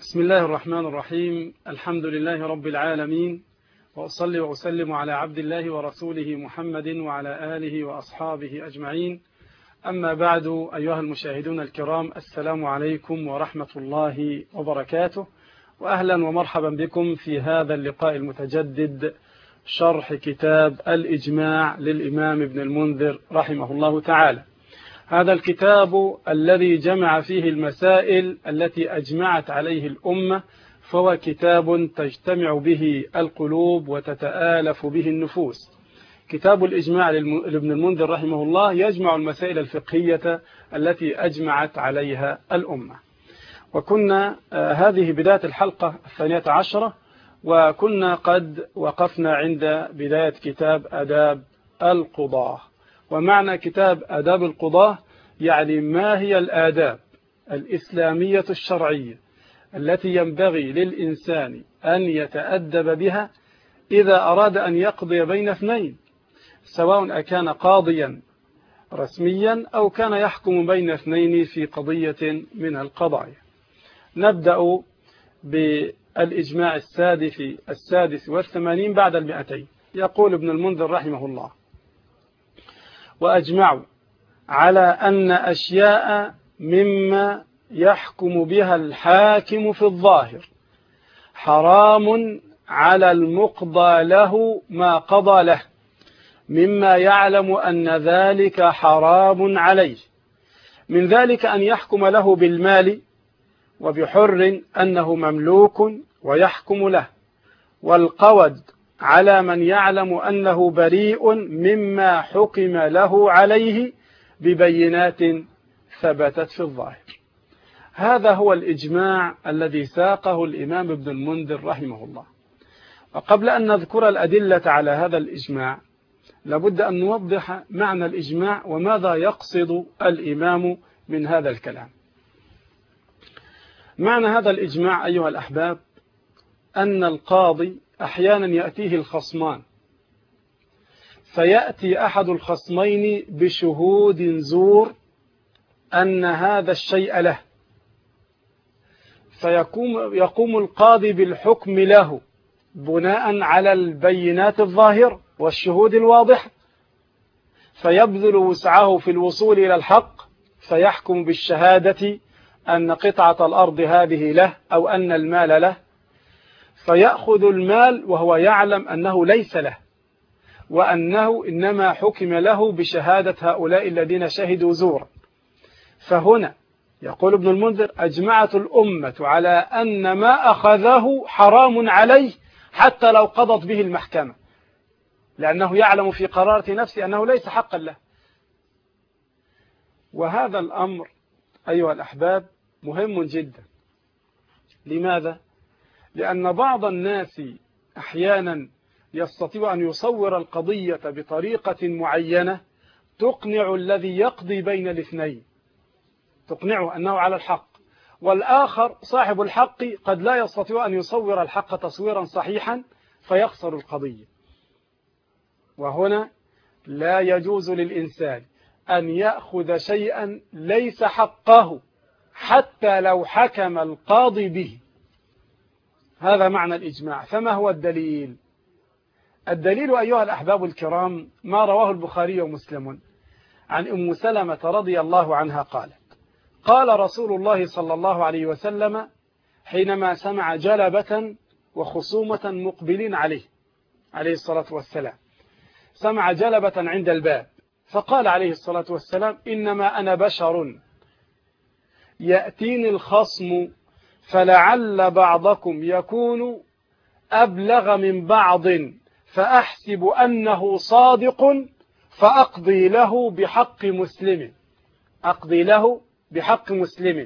بسم الله الرحمن الرحيم. الحمد لله رب العالمين، وأصلي وأسلم على عبد الله ورسوله محمد وعلى آله وأصحابه أجمعين. أما بعد، أيها المشاهدون الكرام، السلام عليكم ورحمة الله وبركاته، وأهلا ومرحبا بكم في هذا اللقاء المتجدد، شرح كتاب الإجماع للإمام ابن المنذر رحمه الله تعالى. هذا الكتاب الذي جمع فيه المسائل التي أجمعت عليه الأمة، فهو كتاب تجتمع به القلوب وتتآلف به النفوس. كتاب الإجماع لابن المنذر رحمه الله يجمع المسائل الفقهية التي أجمعت عليها الأمة. وكنا هذه بداية الحلقة 12، وكنا قد وقفنا عند بداية كتاب آداب القضاة. ومعنى كتاب آداب القضاة يعني ما هي الآداب الإسلامية الشرعية التي ينبغي للإنسان أن يتأدب بها إذا أراد أن يقضي بين اثنين، سواء أكان قاضيا رسميا أو كان يحكم بين اثنين في قضية من القضايا. نبدأ بالإجماع السادس والثمانين بعد 200. يقول ابن المنذر رحمه الله: وأجمعوا على أن أشياء مما يحكم بها الحاكم في الظاهر حرام على المقضى له ما قضى له، مما يعلم أن ذلك حرام عليه، من ذلك أن يحكم له بالمال وبحر أنه مملوك ويحكم له، والقود على من يعلم أنه بريء مما حكم له عليه ببينات ثبتت في الظاهر. هذا هو الإجماع الذي ساقه الإمام ابن المنذر رحمه الله. وقبل أن نذكر الأدلة على هذا الإجماع، لابد أن نوضح معنى الإجماع وماذا يقصد الإمام من هذا الكلام. معنى هذا الإجماع أيها الأحباب أن القاضي أحيانا يأتيه الخصمان، فيأتي أحد الخصمين بشهود زور أن هذا الشيء له، فيقوم القاضي بالحكم له بناء على البينات الظاهرة والشهود الواضحة، فيبذل وسعه في الوصول إلى الحق، فيحكم بالشهادة أن قطعة الأرض هذه له أو أن المال له، فيأخذ المال وهو يعلم أنه ليس له، وأنه إنما حكم له بشهادة هؤلاء الذين شهدوا زورا. فهنا يقول ابن المنذر: أجمعت الأمة على أن ما أخذه حرام عليه حتى لو قضت به المحكمة، لأنه يعلم في قرارة نفسه أنه ليس حقا له. وهذا الأمر أيها الأحباب مهم جدا. لماذا؟ لأن بعض الناس أحيانا يستطيع أن يصور القضية بطريقة معينة تقنع الذي يقضي بين الاثنين، تقنعه أنه على الحق، والآخر صاحب الحق قد لا يستطيع أن يصور الحق تصويرا صحيحا فيخسر القضية. وهنا لا يجوز للإنسان أن يأخذ شيئا ليس حقه حتى لو حكم القاضي به. هذا معنى الإجماع. فما هو الدليل؟ الدليل أيها الأحباب الكرام ما رواه البخاري ومسلم عن أم سلمة رضي الله عنها قالت: قال رسول الله صلى الله عليه وسلم حينما سمع جلبة وخصومة مقبلين عليه الصلاة والسلام، سمع جلبة عند الباب، فقال عليه الصلاة والسلام: إنما أنا بشر يأتيني الخصم فلعل بعضكم يكون أبلغ من بعض فأحسب أنه صادق فأقضي له بحق مسلم، أقضي له بحق مسلم،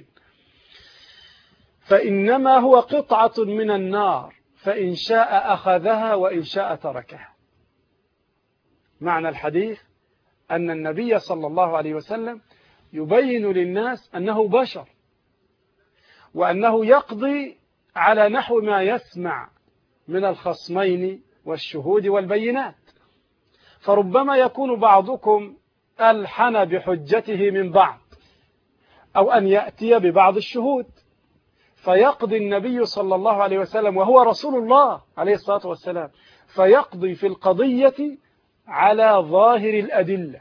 فإنما هو قطعة من النار، فإن شاء أخذها وإن شاء تركها. معنى الحديث أن النبي صلى الله عليه وسلم يبين للناس أنه بشر، وأنه يقضي على نحو ما يسمع من الخصمين والشهود والبينات، فربما يكون بعضكم ألحن بحجته من بعض، أو أن يأتي ببعض الشهود، فيقضي النبي صلى الله عليه وسلم وهو رسول الله عليه الصلاة والسلام، فيقضي في القضية على ظاهر الأدلة.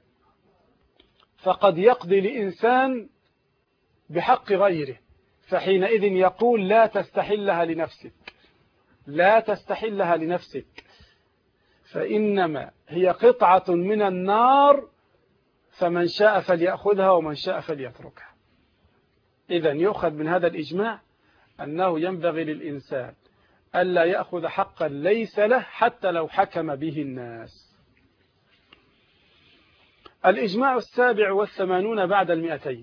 فقد يقضي لإنسان بحق غيره، فحينئذ يقول لا تستحلها لنفسك، لا تستحلها لنفسك، فإنما هي قطعة من النار، فمن شاء فليأخذها ومن شاء فليتركها. إذن يؤخذ من هذا الإجماع أنه ينبغي للإنسان ألا يأخذ حقا ليس له حتى لو حكم به الناس. الإجماع 87 بعد 200.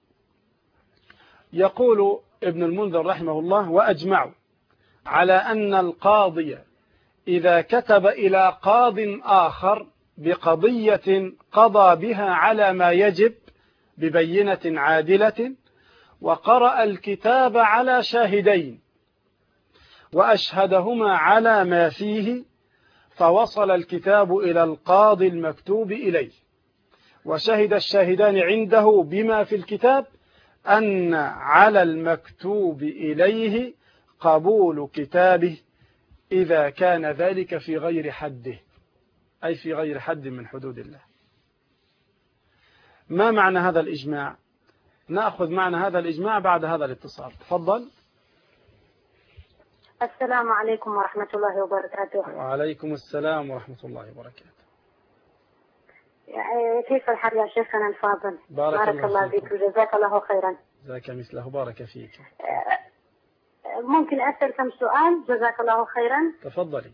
يقول ابن المنذر رحمه الله: وأجمعوا على أن القاضي إذا كتب إلى قاض آخر بقضية قضى بها على ما يجب ببينة عادلة، وقرأ الكتاب على شاهدين وأشهدهما على ما فيه، فوصل الكتاب إلى القاضي المكتوب إليه، وشهد الشاهدان عنده بما في الكتاب، أن على المكتوب إليه قبول كتابه إذا كان ذلك في غير حده، أي في غير حد من حدود الله. ما معنى هذا الإجماع؟ نأخذ معنى هذا الإجماع بعد هذا الاتصال. تفضل. السلام عليكم ورحمة الله وبركاته. وعليكم السلام ورحمة الله وبركاته. كيف الحال يا شيخنا الفاضل؟ بارك الله فيك وجزاك الله خيرا. جزاك مثله، بارك فيك. ممكن أسأل كم سؤال؟ جزاك الله خيرا. تفضلي.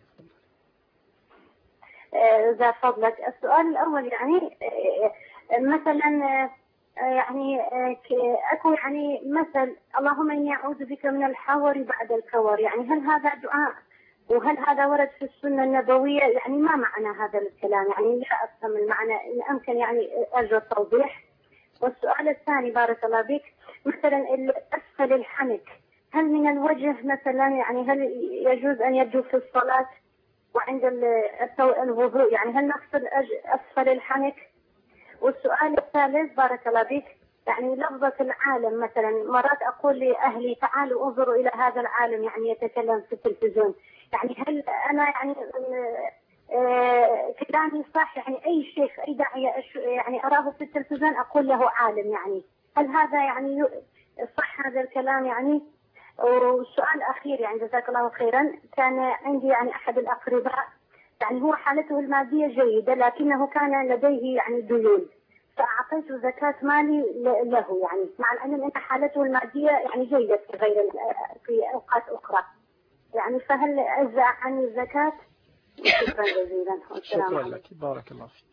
ذا فضلك. السؤال الأول يعني مثلا يعني أكو يعني مثل اللهم إني أعوذ بك من الحور بعد الكور، يعني هل هذا دعاء وهل هذا ورد في السنة النبوية؟ يعني ما معنى هذا الكلام؟ يعني لا أفهم المعنى، إن أمكن يعني أرجو التوضيح. والسؤال الثاني بارك الله بك، مثلا أسفل الحنك هل من الوجه مثلا، يعني هل يجوز أن يبدو في الصلاة وعند الوضوء، يعني هل نغسل أسفل الحنك؟ والسؤال الثالث بارك الله بك، يعني لفظة العالم مثلا مرات أقول لأهلي تعالوا انظروا إلى هذا العالم يعني يتكلم في التلفزيون، يعني هل أنا يعني كلامي صح؟ يعني أي شيخ أي داعية يعني أراه في التلفزيون أقول له عالم، يعني هل هذا يعني صح هذا الكلام يعني؟ والسؤال الأخير يعني جزاك الله خيرا، كان عندي يعني أحد الأقرباء يعني هو حالته المادية جيدة لكنه كان لديه يعني ديون، فأعطيت زكاة مالي له يعني مع أن حالته المادية يعني جيدة في أوقات أخرى، يعني فهل أجزأ عن الزكاة؟ شكرا جزيلا. شكرا لك، بارك الله فيك.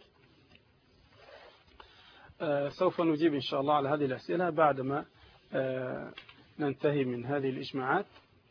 سوف نجيب إن شاء الله على هذه الأسئلة بعدما ننتهي من هذه الإجماعات.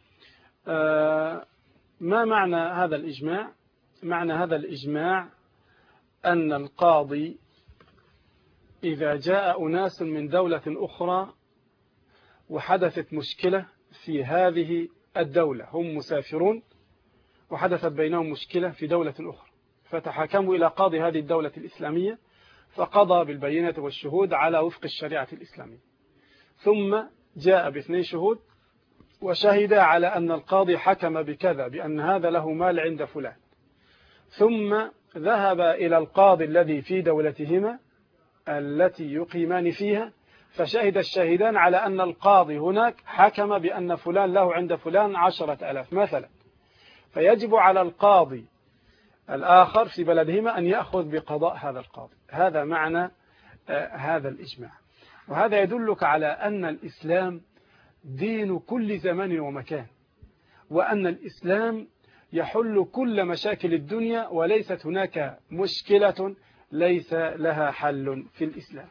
ما معنى هذا الإجماع؟ معنى هذا الإجماع أن القاضي إذا جاء أناس من دولة أخرى وحدثت مشكلة في هذه الدولة، هم مسافرون وحدثت بينهم مشكلة في دولة أخرى، فتحاكموا إلى قاضي هذه الدولة الإسلامية فقضى بالبينة والشهود على وفق الشريعة الإسلامية، ثم جاء باثنين شهود وشهد على أن القاضي حكم بكذا، بأن هذا له مال عند فلان، ثم ذهب إلى القاضي الذي في دولتهما التي يقيمان فيها، فشهد الشاهدان على أن القاضي هناك حكم بأن فلان له عند فلان 10,000 مثلا، فيجب على القاضي الآخر في بلدهما أن يأخذ بقضاء هذا القاضي. هذا معنى هذا الإجماع، وهذا يدلك على أن الإسلام دين كل زمان ومكان، وأن الإسلام يحل كل مشاكل الدنيا، وليست هناك مشكلة ليس لها حل في الإسلام.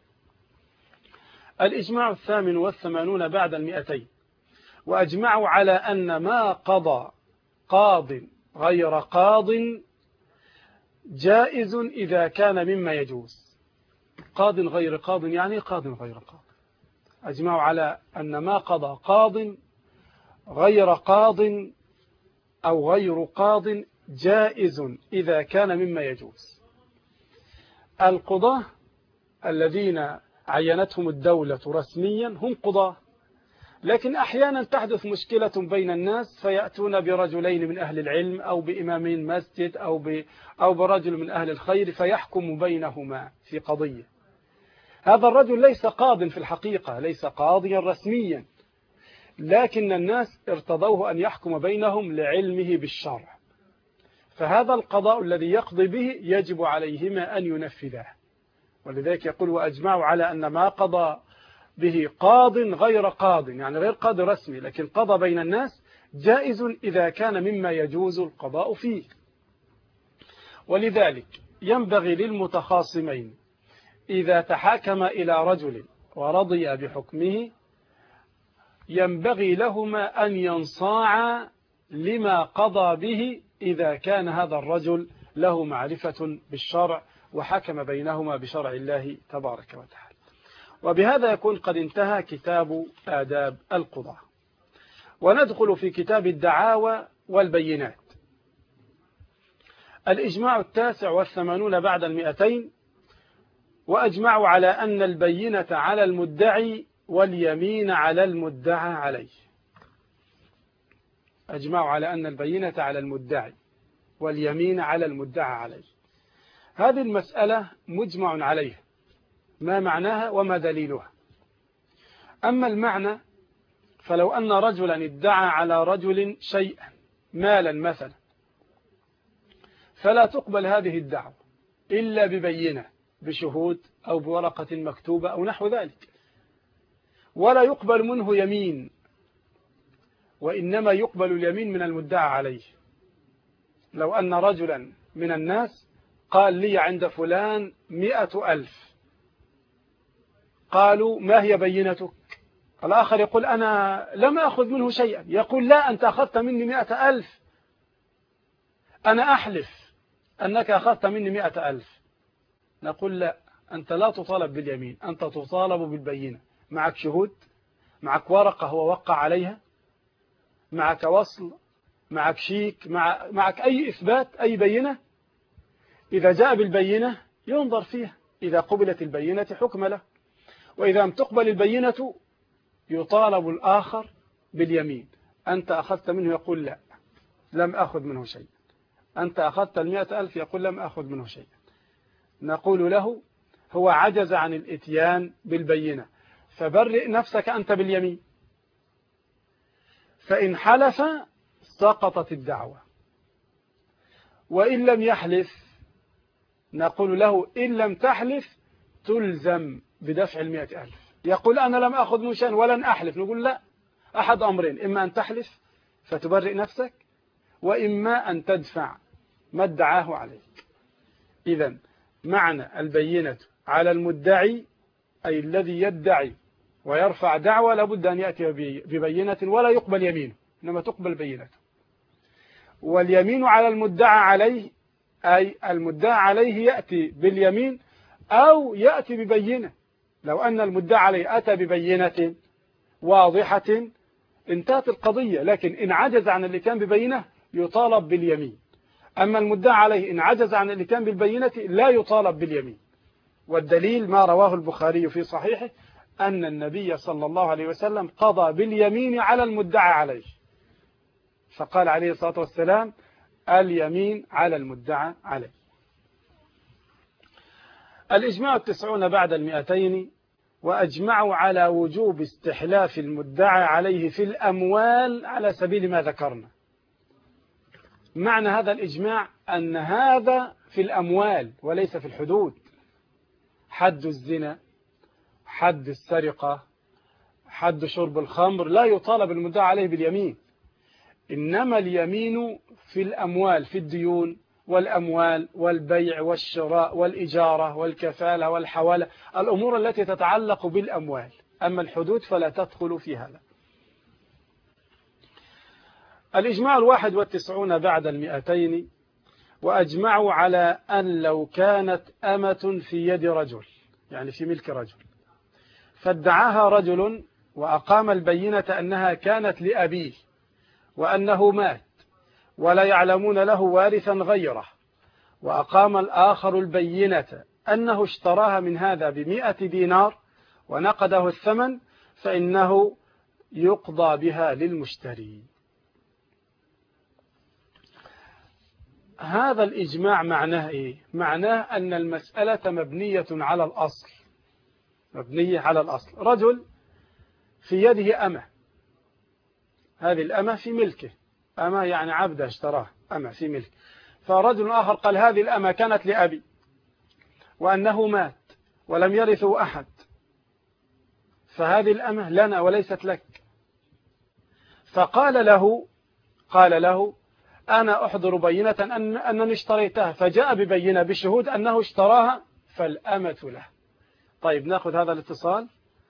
الإجماع 88 بعد 200. وأجمعوا على أن ما قضى قاض غير قاض جائز إذا كان مما يجوز. قاض غير قاض يعني قاض غير قاض. أجمعوا على أن ما قضى قاض غير قاض أو غير قاض جائز إذا كان مما يجوز. القضاة الذين عينتهم الدولة رسميا هم قضاة، لكن أحيانا تحدث مشكلة بين الناس فيأتون برجلين من أهل العلم أو بإمامين مسجد أو برجل من أهل الخير فيحكم بينهما في قضية. هذا الرجل ليس قاض في الحقيقة، ليس قاضيا رسميا، لكن الناس ارتضوه أن يحكم بينهم لعلمه بالشرع، فهذا القضاء الذي يقضي به يجب عليهما أن ينفذه. ولذلك يقول وأجمعوا على أن ما قضى به قاض غير قاض، يعني غير قاضي رسمي لكن قضى بين الناس، جائز إذا كان مما يجوز القضاء فيه. ولذلك ينبغي للمتخاصمين إذا تحاكم إلى رجل ورضي بحكمه ينبغي لهما أن ينصاعا لما قضى به إذا كان هذا الرجل له معرفة بالشرع وحكم بينهما بشرع الله تبارك وتعالى. وبهذا يكون قد انتهى كتاب آداب القضاء، وندخل في كتاب الدعاوى والبينات. الإجماع 89 بعد 200. وأجمعوا على أن البينة على المدعي واليمين على المدعى عليه. أجمعوا على أن البينة على المدعي واليمين على المدعى عليه. هذه المسألة مجمع عليها، ما معناها وما دليلها. أما المعنى فلو أن رجلا ادعى على رجل شيئا مالا مثلا، فلا تقبل هذه الدعوة إلا ببينة بشهود أو بورقة مكتوبة أو نحو ذلك، ولا يقبل منه يمين، وإنما يقبل اليمين من المدعى عليه. لو أن رجلا من الناس قال لي عند فلان 100,000، قالوا ما هي بينتك؟ الآخر يقول أنا لم أخذ منه شيئا، يقول لا أنت أخذت مني 100,000، أنا أحلف أنك أخذت مني 100,000. نقول لا، أنت لا تطالب باليمين، أنت تطالب بالبينة. معك شهود، معك ورقة هو وقع عليها، معك وصل، معك شيك، معك أي إثبات، أي بينة. إذا جاء بالبينة ينظر فيها، إذا قبلت البينة حكم له، وإذا لم تقبل البينة يطالب الآخر باليمين. أنت أخذت منه، يقول لا لم أخذ منه شيء. أنت أخذت 100,000، يقول لم أخذ منه شيء. نقول له هو عجز عن الإتيان بالبينة، فبرئ نفسك أنت باليمين. فإن حلف سقطت الدعوة، وإن لم يحلف نقول له إن لم تحلف تلزم بدفع 100,000. يقول أنا لم أخذ منه شيئا ولن أحلف، نقول لا، أحد أمرين، إما أن تحلف فتبرئ نفسك، وإما أن تدفع ما ادعاه عليك. إذن معنى البينة على المدعي أي الذي يدعي ويرفع دعوة لابد أن يأتي ببينة ولا يقبل يمينه، إنما تقبل بينته. واليمين على المدعى عليه أي المدعى عليه يأتي باليمين أو يأتي ببينة. لو أن المدعى عليه أتى ببينة واضحة انتهت القضية، لكن إن عجز عن الإتيان ببينة يطالب باليمين. أما المدعى عليه إن عجز عن الإتيان بالبينة لا يطالب باليمين. والدليل ما رواه البخاري في صحيحه أن النبي صلى الله عليه وسلم قضى باليمين على المدعى عليه، فقال عليه الصلاة والسلام اليمين على المدعى عليه. الإجماع 90 بعد 200. وأجمعوا على وجوب استحلاف المدعى عليه في الأموال على سبيل ما ذكرنا. معنى هذا الإجماع أن هذا في الأموال وليس في الحدود. حد الزنا، حد السرقة، حد شرب الخمر لا يطالب المدعى عليه باليمين، إنما اليمين في الأموال، في الديون والأموال والبيع والشراء والإجارة والكفالة والحوالة، الأمور التي تتعلق بالأموال. أما الحدود فلا تدخل في هذا. الإجماع 91 بعد 200. وأجمعوا على أن لو كانت أمة في يد رجل، يعني في ملك رجل، فادعاها رجل وأقام البينة أنها كانت لأبيه وأنه مات ولا يعلمون له وارثا غيره، وأقام الآخر البينة أنه اشتراها من هذا ب100 دينار ونقده الثمن، فإنه يقضى بها للمشتري. هذا الإجماع معناه إيه؟ معناه أن المسألة مبنية على الأصل، مبنية على الأصل. رجل في يده أمة، هذه الأمة في ملكه، أمة يعني عبد اشتراه، أمة في ملكه. فرجل آخر قال هذه الأمة كانت لأبي وأنه مات ولم يرثه أحد، فهذه الأمة لنا وليست لك. فقال له أنا أحضر بينة أنني اشتريتها، فجاء ببينة بشهود أنه اشتراها، فالأمة له. طيب نأخذ هذا الاتصال.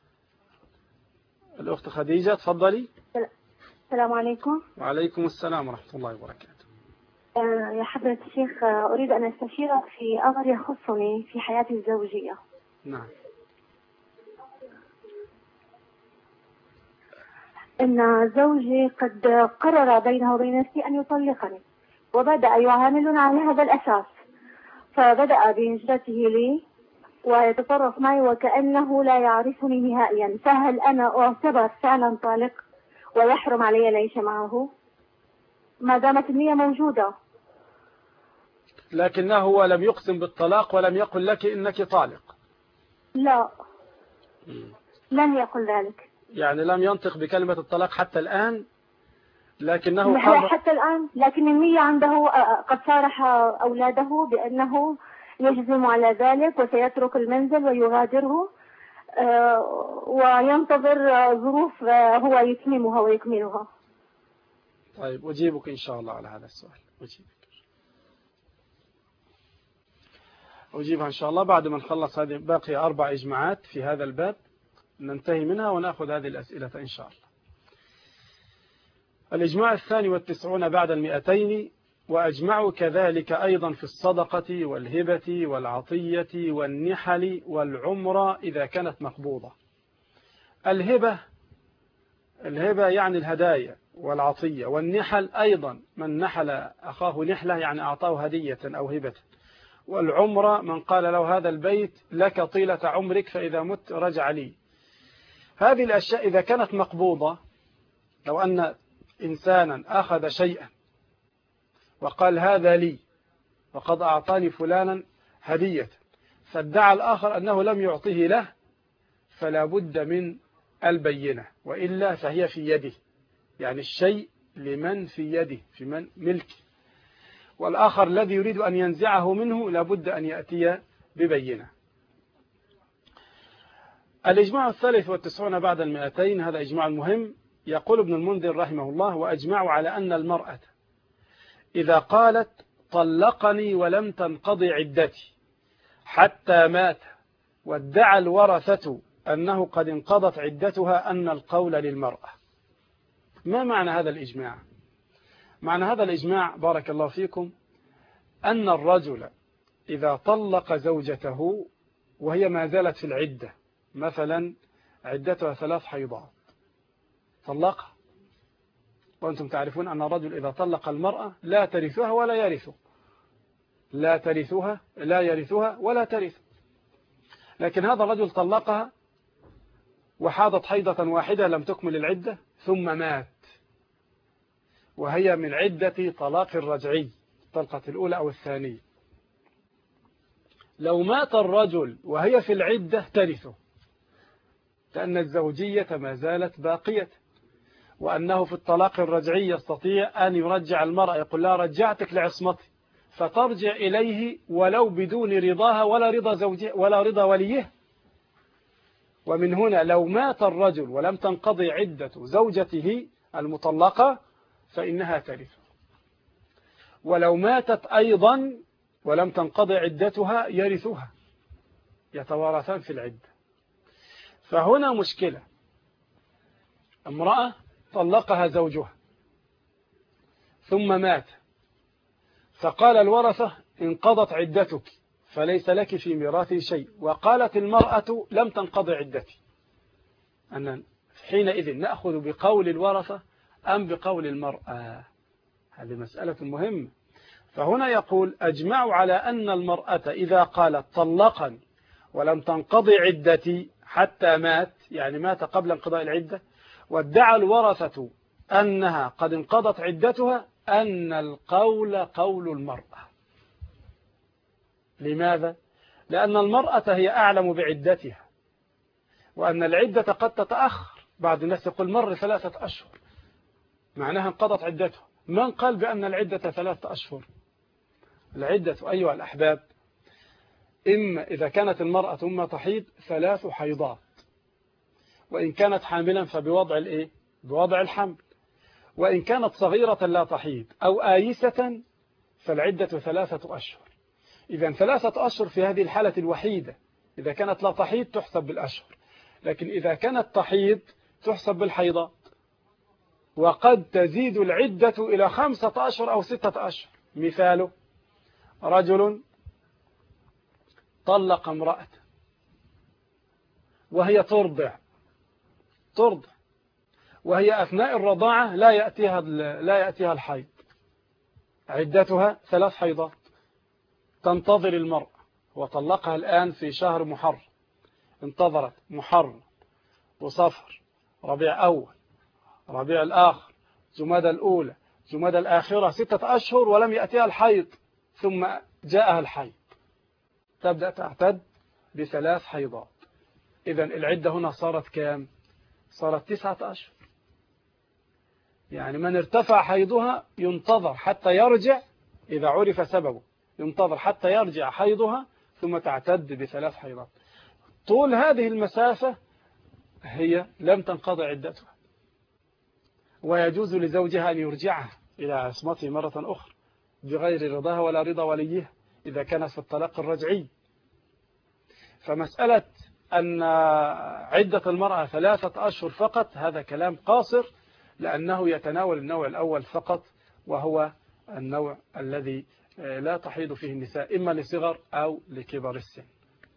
الأخت خديجة تفضلي. السلام عليكم. وعليكم السلام ورحمة الله وبركاته. يا حضرة الشيخ، أريد أن أستشيرك في أمر يخصني في حياتي الزوجية. نعم. إن زوجي قد قرر بينه وبين نفسه أن يطلقني، وبدأ يعاملنا على هذا الأساس، فبدأ بهجرته لي ويتصرف معي وكأنه لا يعرفني نهائيا. فهل أنا أعتبر فعلا طالق ويحرم علي العيش معه ما دامت النية موجودة؟ لكنه هو لم يقسم بالطلاق ولم يقل لك إنك طالق. لا، لم يقل ذلك. يعني لم ينطق بكلمة الطلاق حتى الآن، لكنه حتى الآن، لكن النية عنده قد صارح أولاده بأنه يجزم على ذلك وسيترك المنزل ويغادره، وينتظر ظروف هو يتممها ويكملها. طيب أجيبك إن شاء الله على هذا السؤال، أجيبها إن شاء الله بعد ما نخلص هذه. باقي 4 إجماعات في هذا الباب ننتهي منها ونأخذ هذه الأسئلة إن شاء الله. الإجماع 92 بعد 200. وأجمعوا كذلك أيضا في الصدقة والهبة والعطية والنحل والعمرة إذا كانت مقبوضة. الهبة يعني الهدايا والعطية، والنحل أيضا من نحل أخاه نحلة يعني أعطاه هدية أو هبة. والعمرة من قال له هذا البيت لك طيلة عمرك فإذا مت رجع لي. هذه الأشياء إذا كانت مقبوضة، لو أن إنسانا أخذ شيئا وقال هذا لي وقد أعطاني فلانا هدية، فادعى الآخر أنه لم يعطيه له، فلا بد من البينة، وإلا فهي في يده، يعني الشيء لمن في يده، في من ملكه، والآخر الذي يريد أن ينزعه منه لا بد أن يأتي ببينة. الإجماع 93 بعد 200، هذا إجماع مهم. يقول ابن المنذر رحمه الله: وأجمعوا على أن المرأة إذا قالت طلقني ولم تنقضي عدتي حتى مات وادعى الورثة أنه قد انقضت عدتها أن القول للمرأة. ما معنى هذا الإجماع؟ معنى هذا الإجماع بارك الله فيكم أن الرجل إذا طلق زوجته وهي ما زالت في العدة، مثلا عدتها 3 حيضات، طلقها، وأنتم تعرفون أن الرجل إذا طلق المرأة لا ترثها ولا يرثه، لا يرثها ولا ترث. لكن هذا الرجل طلقها وحاضت حيضة واحدة لم تكمل العدة ثم مات، وهي من عدة طلاق الرجعي، الطلقة الأولى أو الثانية. لو مات الرجل وهي في العدة ترثه، لأن الزوجية ما زالت باقية، وأنه في الطلاق الرجعي يستطيع أن يرجع المرأة، يقول لها رجعتك لعصمتي، فترجع إليه ولو بدون رضاها ولا رضا زوجها ولا رضا وليه. ومن هنا لو مات الرجل ولم تنقضي عدة زوجته المطلقة فإنها ترث، ولو ماتت أيضا ولم تنقضي عدتها يرثها، يتوارثان في العدة. فهنا مشكلة، امرأة طلقها زوجها ثم مات، فقال الورثة انقضت عدتك فليس لك في ميراثي شيء، وقالت المرأة لم تنقضي عدتي، أن حينئذ نأخذ بقول الورثة أم بقول المرأة؟ هذه مسألة مهمة. فهنا يقول أجمعوا على أن المرأة إذا قالت طلقا ولم تنقضي عدتي حتى مات، يعني مات قبل انقضاء العدة، وادعى الورثة أنها قد انقضت عدتها أن القول قول المرأة. لماذا؟ لأن المرأة هي أعلم بعدتها، وأن العدة قد تتأخر. بعض الناس يقول مر 3 أشهر معناها انقضت عدتها. من قال بأن العدة 3 أشهر؟ العدة أيها الأحباب إما إذا كانت المرأة ثم تحيض 3 حيضات، وإن كانت حاملا فبوضع الإيه؟ بوضع الحمل، وإن كانت صغيرة لا تحيض أو آيسة فالعدة 3 أشهر. إذن 3 أشهر في هذه الحالة الوحيدة. إذا كانت لا تحيض تحسب بالأشهر، لكن إذا كانت تحيض تحسب بالحيضات، وقد تزيد العدة إلى 5 أشهر أو 6 أشهر. مثاله رجل طلق امرأة وهي ترضع، وهي أثناء الرضاعة لا يأتيها الحيض، عدتها 3 حيضات، تنتظر المرأة، وطلقها الآن في شهر محرم، انتظرت محرم وصفر، ربيع أول، ربيع الآخر، جمادى الأولى، جمادى الآخرة، 6 أشهر ولم يأتيها الحيض، ثم جاءها الحيض، تبدأ تعتد ب3 حيضات. إذن العدة هنا صارت كام؟ صارت 9 أشهر. يعني من ارتفع حيضها ينتظر حتى يرجع، إذا عرف سببه ينتظر حتى يرجع حيضها ثم تعتد ب3 حيضات. طول هذه المسافة هي لم تنقضي عدتها، ويجوز لزوجها أن يرجعها إلى عصمته مرة أخرى بغير رضاها ولا رضا وليها إذا كانت في الطلاق الرجعي. فمسألة أن عدة المرأة 3 أشهر فقط هذا كلام قاصر، لأنه يتناول النوع الأول فقط، وهو النوع الذي لا تحيض فيه النساء إما لصغر أو لكبر السن.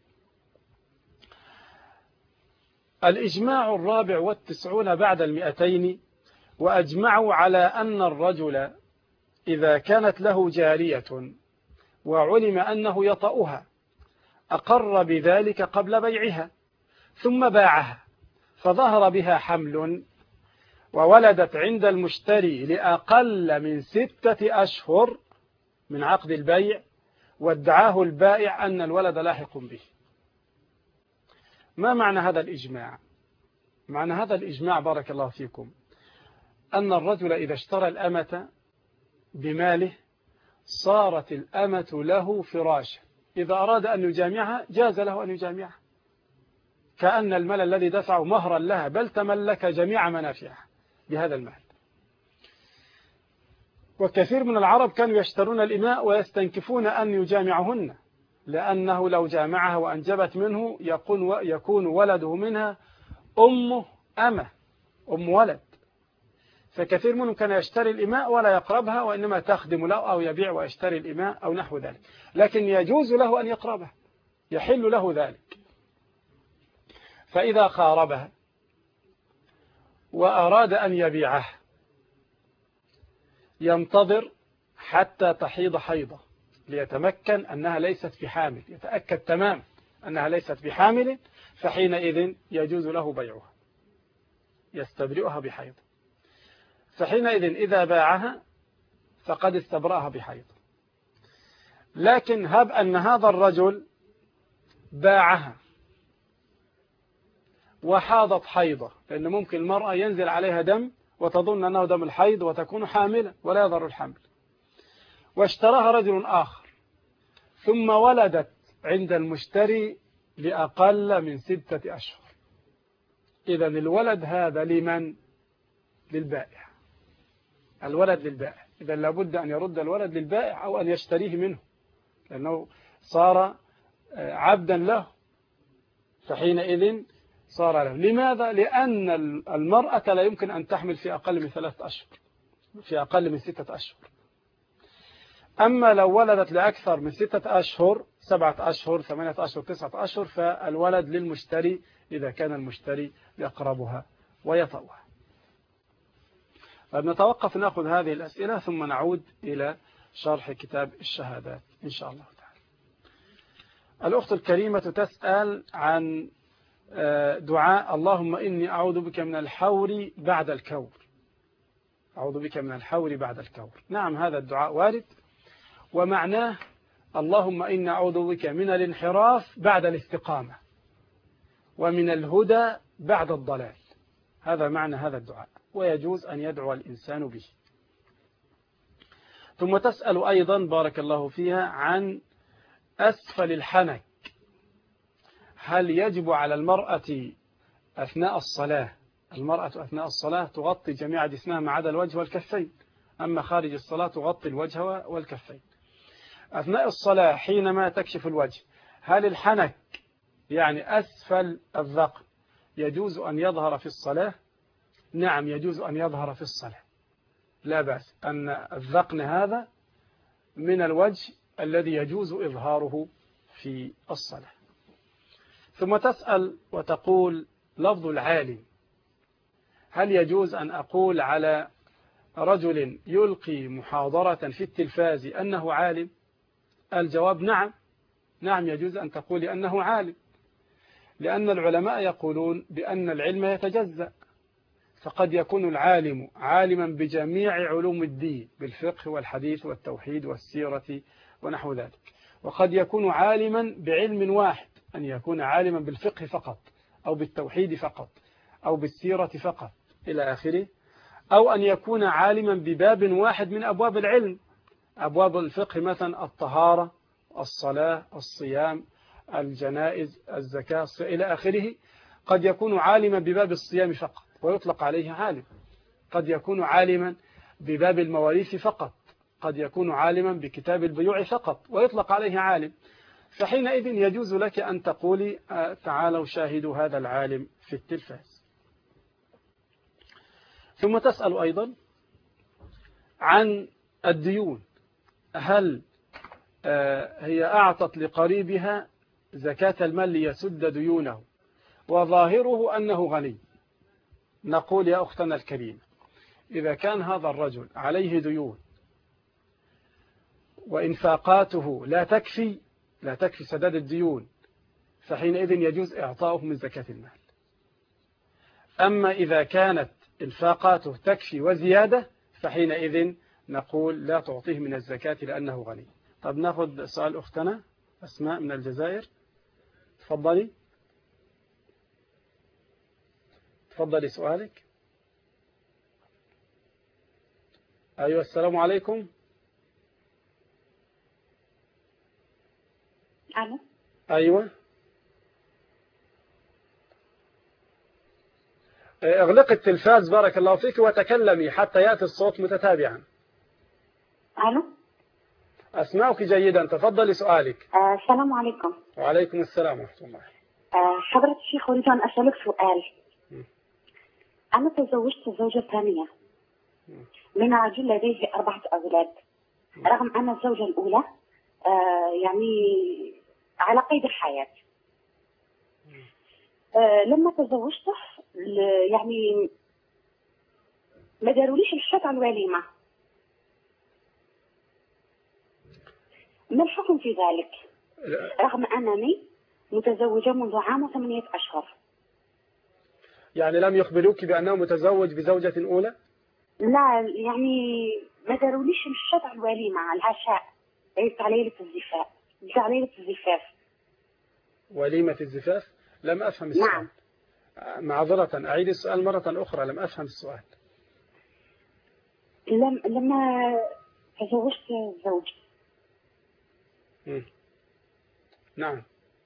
الإجماع 94 بعد 200، وأجمعوا على أن الرجل إذا كانت له جارية وعلم أنه يطأها أقر بذلك قبل بيعها، ثم باعها فظهر بها حمل وولدت عند المشتري لأقل من 6 أشهر من عقد البيع، وادعاه البائع أن الولد لاحق به. ما معنى هذا الإجماع؟ معنى هذا الإجماع بارك الله فيكم أن الرجل إذا اشترى الأمة بماله صارت الأمة له فراشا، إذا أراد أن يجامعها جاز له أن يجامعها، كأن المال الذي دفعه مهرا لها، بل تملك جميع منافعها بهذا المال. وكثير من العرب كانوا يشترون الإماء ويستنكفون أن يجامعهن، لأنه لو جامعها وأنجبت منه يكون ولده منها أم ولد. فكثير منهم كان يشتري الإماء ولا يقربها، وإنما تخدم له أو يبيع ويشتري الإماء أو نحو ذلك، لكن يجوز له أن يقربها، يحل له ذلك. فإذا خاربها وأراد أن يبيعها ينتظر حتى تحيض حيضة ليتمكن أنها ليست بحامل، يتأكد تمام أنها ليست بحامل، فحينئذ يجوز له بيعها، يستبرئها بحيض. فحينئذ إذا باعها فقد استبرأها بحيض. لكن هب أن هذا الرجل باعها وحاضت حيضة، لأن ممكن المرأة ينزل عليها دم وتظن أنه دم الحيض وتكون حاملة ولا يضر الحمل، واشتراها رجل آخر ثم ولدت عند المشتري لأقل من 6 أشهر، إذن الولد هذا لمن؟ للبائع. الولد للبائع، إذن لابد أن يرد الولد للبائع أو أن يشتريه منه، لأنه صار عبدا له، فحينئذ صار له. لماذا؟ لأن المرأة لا يمكن أن تحمل في أقل من 3 أشهر، في أقل من 6 أشهر. أما لو ولدت لأكثر من 6 أشهر، 7 أشهر، 8 أشهر، 9 أشهر، فالولد للمشتري إذا كان المشتري يقربها ويطأها. نتوقف نأخذ هذه الأسئلة ثم نعود إلى شرح كتاب الشهادات إن شاء الله تعالى. الأخت الكريمة تسأل عن دعاء اللهم إني أعوذ بك من الحور بعد الكور. أعوذ بك من الحور بعد الكور. نعم هذا الدعاء وارد، ومعناه اللهم إني أعوذ بك من الانحراف بعد الاستقامة، ومن الهدى بعد الضلال. هذا معنى هذا الدعاء، ويجوز أن يدعو الإنسان به. ثم تسأل أيضا بارك الله فيها عن أسفل الحنك. هل يجب على المرأة أثناء الصلاة؟ المرأة أثناء الصلاة تغطي جميع جسمها ما عدا الوجه والكفين، أما خارج الصلاة تغطي الوجه والكفين. أثناء الصلاة حينما تكشف الوجه، هل الحنك يعني أسفل الذقن يجوز أن يظهر في الصلاة؟ نعم يجوز أن يظهر في الصلاة، لا بأس، أن الذقن هذا من الوجه الذي يجوز إظهاره في الصلاة. ثم تسأل وتقول لفظ العالم، هل يجوز أن أقول على رجل يلقي محاضرة في التلفاز أنه عالم؟ الجواب نعم، نعم يجوز أن تقول أنه عالم، لأن العلماء يقولون بأن العلم يتجزأ، فقد يكون العالم عالما بجميع علوم الدين بالفقه والحديث والتوحيد والسيرة ونحو ذلك، وقد يكون عالما بعلم واحد، أن يكون عالما بالفقه فقط أو بالتوحيد فقط أو بالسيرة فقط إلى آخره، أو أن يكون عالما بباب واحد من أبواب العلم، أبواب الفقه مثلا الطهارة، الصلاة، الصيام، الجنائز، الزكاة إلى آخره. قد يكون عالما بباب الصيام فقط ويطلق عليه عالم، قد يكون عالما بباب المواريث فقط، قد يكون عالما بكتاب البيوع فقط ويطلق عليه عالم. فحينئذ يجوز لك أن تقولي تعالوا شاهدوا هذا العالم في التلفاز. ثم تسأل أيضا عن الديون، هل هي أعطت لقريبها زكاة المال ليسد ديونه وظاهره أنه غني؟ نقول يا أختنا الكريمة، إذا كان هذا الرجل عليه ديون وإنفاقاته لا تكفي سداد الديون، فحينئذ يجوز إعطاؤه من زكاة المال. أما إذا كانت إنفاقاته تكفي وزيادة، فحينئذ نقول لا تعطيه من الزكاة لأنه غني. طب ناخذ سؤال أختنا أسماء من الجزائر. تفضلي سؤالك. أيوة السلام عليكم. ألو. أيوة اغلق التلفاز بارك الله فيك وتكلمي حتى يأتي الصوت متتابعا. ألو. أسمعك جيدا، تفضلي سؤالك. السلام عليكم. وعليكم السلام ورحمة الله. حضرة الشيخ أريد أن أسألك سؤال. أنا تزوجت زوجة ثانية من رجل لديه 4 أولاد، رغم أن الزوجة الأولى يعني على قيد الحياة. لما تزوجته يعني ما داروليش الشرط على الوليمة، ما الحكم في ذلك رغم أنني متزوجة منذ عام و8 أشهر؟ يعني لم يخبروك بأنه متزوج بزوجة أولى؟ لا، يعني ما داروليش الشرط على الوليمة، على العشاء، تاع ليلة الزفاف. وليمة الزفاف؟ لم أفهم السؤال. نعم. معذرة أعيد السؤال مرة أخرى، لم أفهم السؤال. لما تزوجت الزوج. نعم.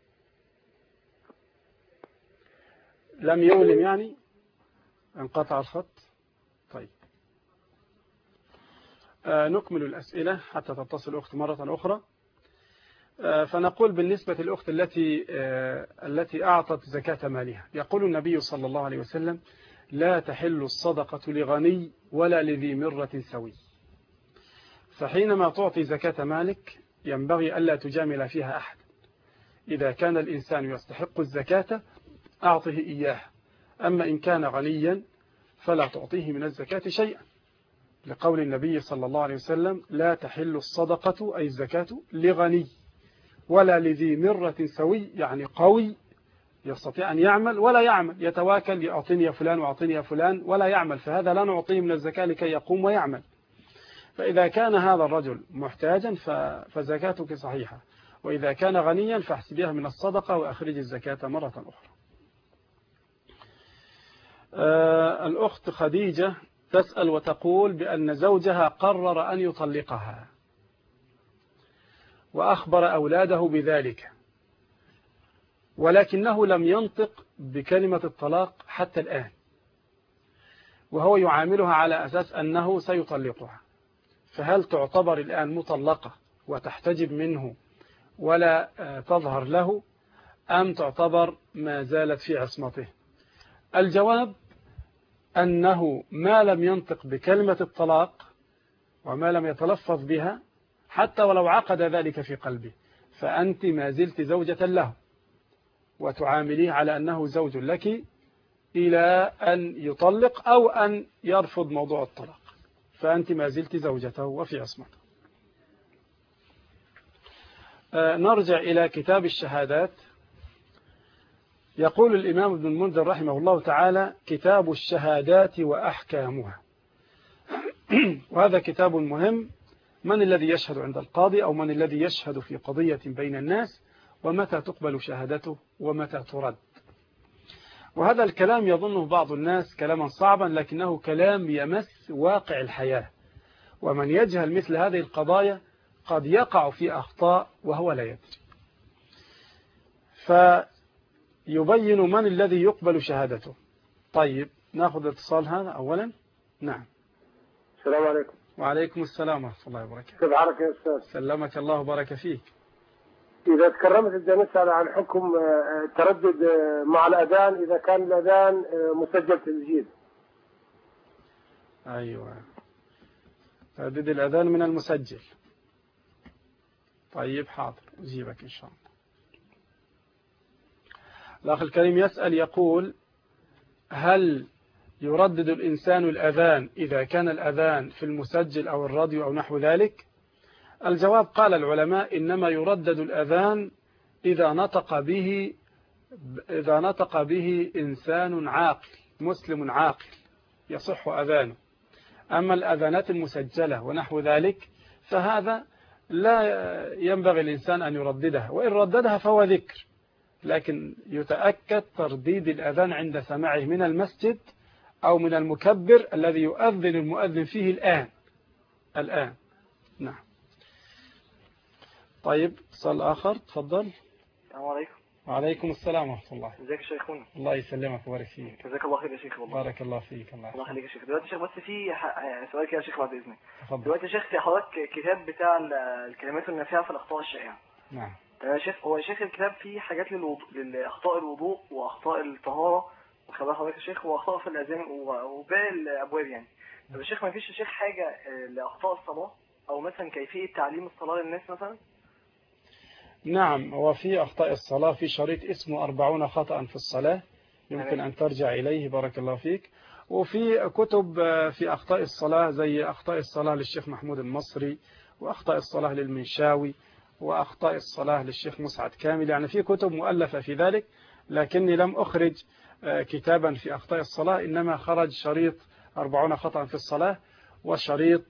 لم يولم يعني؟ انقطع الخط؟ طيب. نكمل الأسئلة حتى تتصل الأخت مرة أخرى. فنقول بالنسبة للأخت التي أعطت زكاة مالها، يقول النبي صلى الله عليه وسلم: لا تحل الصدقة لغني ولا لذي مرة سوي. فحينما تعطي زكاة مالك ينبغي ألا تجامل فيها أحد. إذا كان الإنسان يستحق الزكاة أعطه إياها، أما إن كان غنيا فلا تعطيه من الزكاة شيئا، لقول النبي صلى الله عليه وسلم: لا تحل الصدقة أي الزكاة لغني ولا لذي مرة سوي، يعني قوي يستطيع أن يعمل ولا يعمل، يتواكل يعطيني يا فلان وأعطيني يا فلان ولا يعمل، فهذا لا نعطيه من الزكاة لكي يقوم ويعمل. فإذا كان هذا الرجل محتاجا فزكاتك صحيحة، وإذا كان غنيا فاحسبيها من الصدقة وأخرج الزكاة مرة أخرى. الأخت خديجة تسأل وتقول بأن زوجها قرر أن يطلقها وأخبر أولاده بذلك، ولكنه لم ينطق بكلمة الطلاق حتى الآن، وهو يعاملها على أساس أنه سيطلقها، فهل تعتبر الآن مطلقة وتحتجب منه ولا تظهر له، أم تعتبر ما زالت في عصمته؟ الجواب أنه ما لم ينطق بكلمة الطلاق وما لم يتلفظ بها حتى ولو عقد ذلك في قلبه، فأنت ما زلت زوجة له وتعامليه على أنه زوج لك إلى أن يطلق أو أن يرفض موضوع الطلاق، فأنت ما زلت زوجته وفي عصمته. نرجع إلى كتاب الشهادات. يقول الإمام ابن المنذر رحمه الله تعالى: كتاب الشهادات وأحكامها. وهذا كتاب مهم. من الذي يشهد عند القاضي، أو من الذي يشهد في قضية بين الناس، ومتى تقبل شهادته ومتى ترد. وهذا الكلام يظنه بعض الناس كلاما صعبا، لكنه كلام يمس واقع الحياة، ومن يجهل مثل هذه القضايا قد يقع في أخطاء وهو لا يدري. فيبين من الذي يقبل شهادته. طيب نأخذ اتصال هذا أولا. نعم. السلام عليكم. وعليكم السلام ورحمة الله وبركاته. كيف حالك يا أستاذ؟ سلمك الله وبارك فيك. إذا تكرمت بدي نسأل عن حكم التردد مع الأذان إذا كان الأذان مسجل تسجيل. أيوة، تردد الأذان من المسجل. طيب حاضر، أجيبك إن شاء الله. الأخ الكريم يسأل يقول: هل يردد الإنسان الأذان إذا كان الأذان في المسجل أو الراديو أو نحو ذلك؟ الجواب: قال العلماء إنما يردد الأذان إذا نطق به إنسان عاقل مسلم عاقل يصح أذانه. أما الأذانات المسجلة ونحو ذلك فهذا لا ينبغي الإنسان أن يرددها، وإن رددها فهو ذكر، لكن يتأكد ترديد الأذان عند سماعه من المسجد أو من المكبر الذي يؤذن المؤذن فيه الآن. نعم. طيب اتصال آخر، تفضل. السلام عليكم. وعليكم السلام ورحمة الله. ازيك يا شيخنا؟ الله يسلمك ويبارك فيك. جزاك الله خير يا شيخ. والله بارك الله فيك. الله يخليك يا شيخ. دلوقتي يا شيخ بس في سؤال كده يا شيخ بعد اذنك. تفضل. دلوقتي يا شيخ في حضرتك كتاب بتاع الكلمات النافعه في الاخطاء الشائعه. نعم. يا شيخ هو يا شيخ الكتاب فيه حاجات لأخطاء الوضوء واخطاء الطهاره وخبر حضرتك يا شيخ، واخطاء في الاذان وباقي الابواب يعني. طب يا شيخ ما فيش يا شيخ حاجه لاخطاء الصلاه، او مثلا كيفيه تعليم الصلاه للناس مثلا؟ نعم، وفي أخطاء الصلاة في شريط اسمه 40 خطأ في الصلاة، يمكن أن ترجع إليه. بارك الله فيك. وفي كتب في أخطاء الصلاة زي أخطاء الصلاة للشيخ محمود المصري، وأخطاء الصلاة للمنشاوي، وأخطاء الصلاة للشيخ مسعد كامل. يعني في كتب مؤلفة في ذلك، لكني لم أخرج كتابا في أخطاء الصلاة، إنما خرج شريط 40 خطأ في الصلاة، وشريط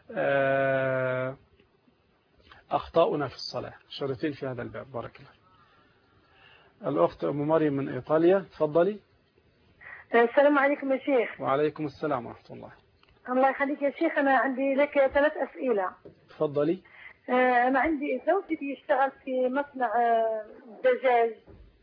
أخطاؤنا في الصلاة، شريطين في هذا الباب. بارك الله. الأخت أم مريم من إيطاليا، تفضلي. السلام عليكم يا شيخ. وعليكم السلام ورحمة الله. الله يخليك يا شيخ، أنا عندي لك 3 أسئلة. تفضلي. أنا عندي زوجي يشتغل في مصنع دجاج،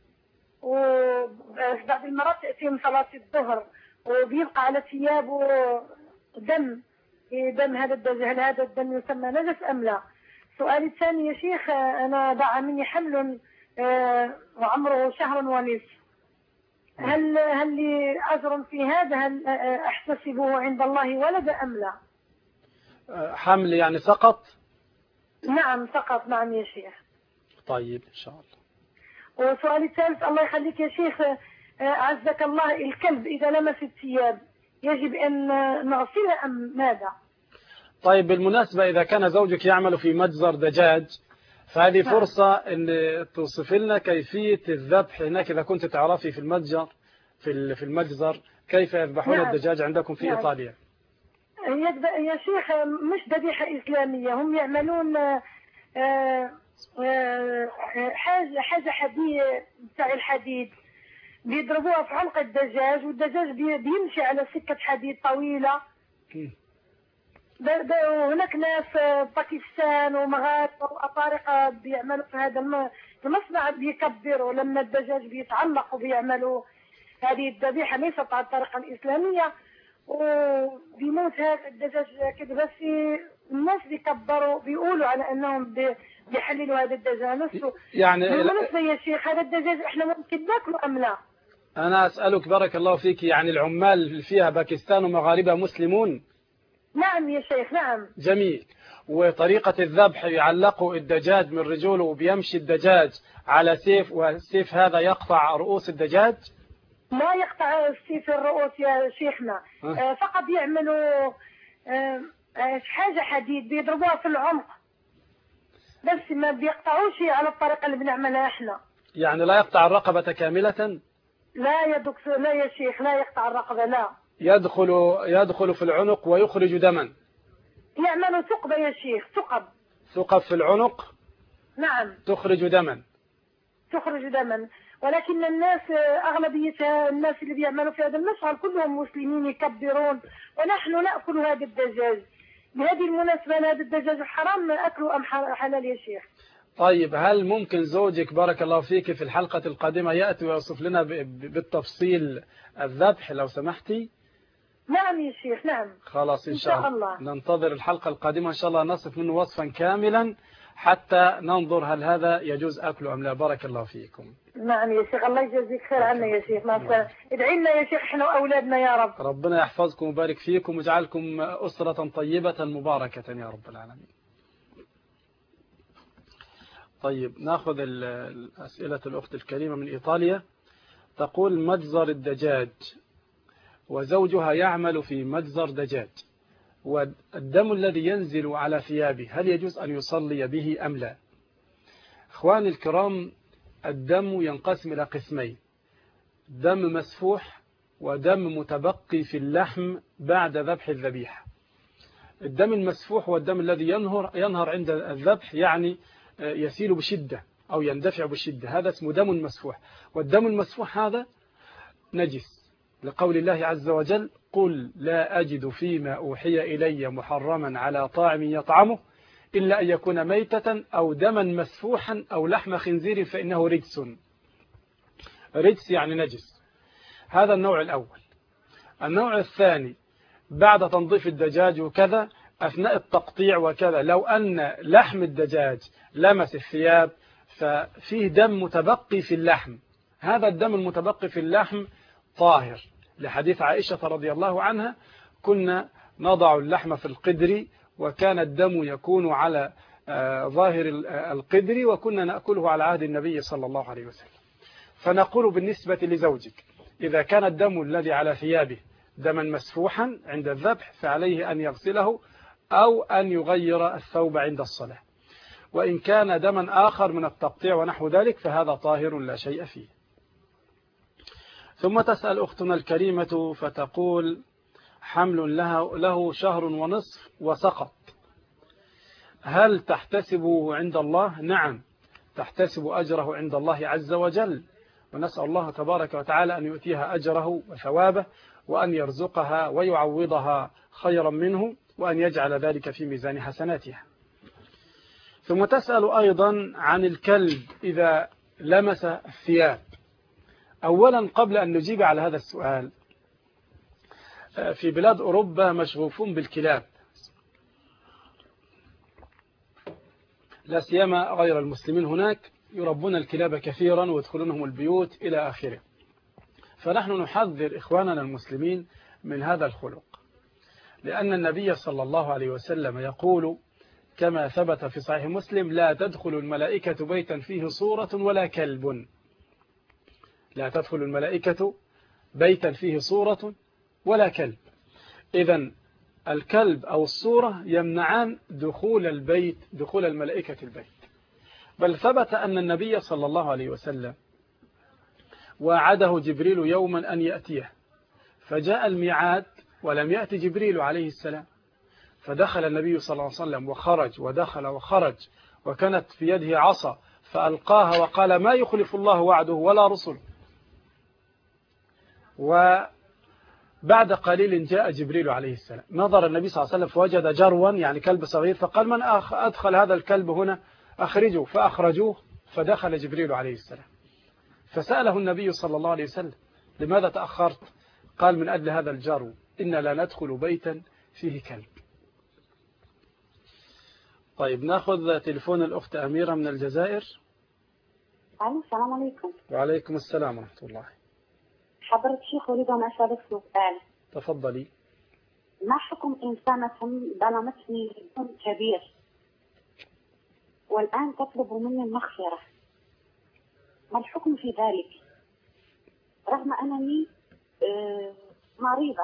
وبعض المرات تأتي من صلاة الظهر وبيبقى على ثيابه دم هذا الدجاج، هل هذا الدم يسمى نجس أم لا؟ سؤالي الثاني يا شيخ، أنا ضاع مني حمل وعمره 1 شهر ونصف، هل لي أجر في هذا؟ هل أحتسبه عند الله ولد أم لا؟ حمل يعني سقط؟ نعم سقط، نعم يا شيخ. طيب إن شاء الله. وسؤالي الثالث الله يخليك يا شيخ، عزك الله، الكلب إذا لمس الثياب يجب أن نغسلها أم ماذا؟ طيب بالمناسبة، إذا كان زوجك يعمل في مجزر دجاج فهذه فرصة أن توصف لنا كيفية الذبح هناك إذا كنت تعرفي في المتجر في المجزر كيف يذبحون الدجاج عندكم في إيطاليا. يا شيخ مش ذبيحة إسلامية، هم يعملون حاجة حديد بتاع الحديد بيضربوها في عنق الدجاج، والدجاج بيمشي على سكة حديد طويلة. هناك ناس باكستان ومغاربة وأفارقة بيعملوا في هذا المصنع، بيكبروا لما الدجاج بيتعلق وبيعملوا هذه الذبيحة ليست على الطريقة الإسلامية، وبيموت هذا الدجاج كده. بس الناس بيكبروا بيقولوا على أنهم بيحللوا هذا الدجاج نفسه. يعني بالنسبة يا شيخ هذا الدجاج إحنا ممكن ناكله أم لا؟ أنا أسألك بارك الله فيك، يعني العمال فيها باكستان ومغاربة مسلمون؟ نعم يا شيخ نعم. جميل. وطريقة الذبح يعلقوا الدجاج من رجوله وبيمشي الدجاج على سيف، والسيف هذا يقطع رؤوس الدجاج؟ لا يقطع السيف الرؤوس يا شيخنا. فقط يعملوا حاجة حديد بيضربوها في العمق، بس ما بيقطعوش على الطريقة اللي بنعملها احنا. يعني لا يقطع الرقبة كاملة؟ لا يا دكتور، لا يا شيخ، لا يقطع الرقبة، لا. يدخل في العنق ويخرج دما؟ يعملوا ثقب يا شيخ، ثقب في العنق؟ نعم. تخرج دما؟ تخرج دما، ولكن الناس أغلبيتها الناس اللي بيعملوا في هذا المشغل كلهم مسلمين يكبرون، ونحن نأكل هذا الدجاج. بهذه المناسبة هذا الدجاج حرام أكله أم حلال يا شيخ؟ طيب هل ممكن زوجك بارك الله فيك في الحلقة القادمة يأتي ويوصف لنا بالتفصيل الذبح لو سمحتي؟ نعم يا شيخ نعم. خلاص إن شاء الله ننتظر الحلقة القادمة إن شاء الله نصف منه وصفا كاملا حتى ننظر هل هذا يجوز أكله أم لا. بارك الله فيكم. نعم يا شيخ، الله يجزيك خير عنا يا شيخ. ادعي لنا يا شيخ احنا وأولادنا يا رب. ربنا يحفظكم ويبارك فيكم ويجعلكم أسرة طيبة مباركة يا رب العالمين. طيب ناخذ الأسئلة الأخت الكريمة من إيطاليا. تقول مجزر الدجاج وزوجها يعمل في مجزر دجاج، والدم الذي ينزل على ثيابه هل يجوز أن يصلي به أم لا؟ إخواني الكرام، الدم ينقسم إلى قسمين: دم مسفوح ودم متبقي في اللحم بعد ذبح الذبيحة. الدم المسفوح هو الدم الذي ينهر عند الذبح، يعني يسيل بشدة أو يندفع بشدة، هذا اسمه دم مسفوح. والدم المسفوح هذا نجس، لقول الله عز وجل: قل لا أجد فيما أوحي إلي محرما على طاعم يطعمه إلا أن يكون ميتة أو دما مسفوحا أو لحم خنزير فإنه رجس. رجس يعني نجس. هذا النوع الأول. النوع الثاني: بعد تنظيف الدجاج وكذا أثناء التقطيع وكذا، لو أن لحم الدجاج لمس الثياب ففيه دم متبقي في اللحم، هذا الدم المتبقي في اللحم طاهر، لحديث عائشة رضي الله عنها: كنا نضع اللحم في القدر وكان الدم يكون على ظاهر القدر وكنا نأكله على عهد النبي صلى الله عليه وسلم. فنقول بالنسبة لزوجك إذا كان الدم الذي على ثيابه دما مسفوحا عند الذبح فعليه أن يغسله أو أن يغير الثوب عند الصلاة، وإن كان دما آخر من التقطيع ونحو ذلك فهذا طاهر لا شيء فيه. ثم تسأل أختنا الكريمة فتقول: حمل له شهر ونصف وسقط، هل تحتسبه عند الله؟ نعم، تحتسب أجره عند الله عز وجل، ونسأل الله تبارك وتعالى أن يؤتيها أجره وثوابه وأن يرزقها ويعوضها خيرا منه وأن يجعل ذلك في ميزان حسناتها. ثم تسأل أيضا عن الكلب إذا لمس الثياب. أولا قبل أن نجيب على هذا السؤال، في بلاد أوروبا مشغوفون بالكلاب، لا سيما غير المسلمين هناك يربون الكلاب كثيرا ويدخلونهم البيوت إلى آخره. فنحن نحذر إخواننا المسلمين من هذا الخلق، لأن النبي صلى الله عليه وسلم يقول كما ثبت في صحيح مسلم: لا تدخل الملائكة بيتا فيه صورة ولا كلب. لا تدخل الملائكة بيتا فيه صورة ولا كلب. إذن الكلب أو الصورة يمنعان دخول الملائكة البيت. بل ثبت أن النبي صلى الله عليه وسلم وعده جبريل يوما أن يأتيه، فجاء الميعاد ولم يأتي جبريل عليه السلام، فدخل النبي صلى الله عليه وسلم وخرج ودخل وخرج، وكانت في يده عصا فألقاها وقال ما يخلف الله وعده ولا رسل. وبعد قليل جاء جبريل عليه السلام، نظر النبي صلى الله عليه وسلم فوجد جروا يعني كلب صغير، فقال من أدخل هذا الكلب هنا؟ أخرجه، فأخرجوه، فدخل جبريل عليه السلام، فسأله النبي صلى الله عليه وسلم لماذا تأخرت؟ قال من أجل هذا الجرو، إن لا ندخل بيتا فيه كلب. طيب ناخذ تليفون الأخت أميرة من الجزائر. السلام عليكم. وعليكم السلام ورحمة الله. حضرة الشيخ أريد أن أسألك سؤال. تفضلي. ما حكم إنسانة ظلمتني ذنب كبير والآن تطلب مني المغفرة؟ ما الحكم في ذلك رغم أنني مريضة؟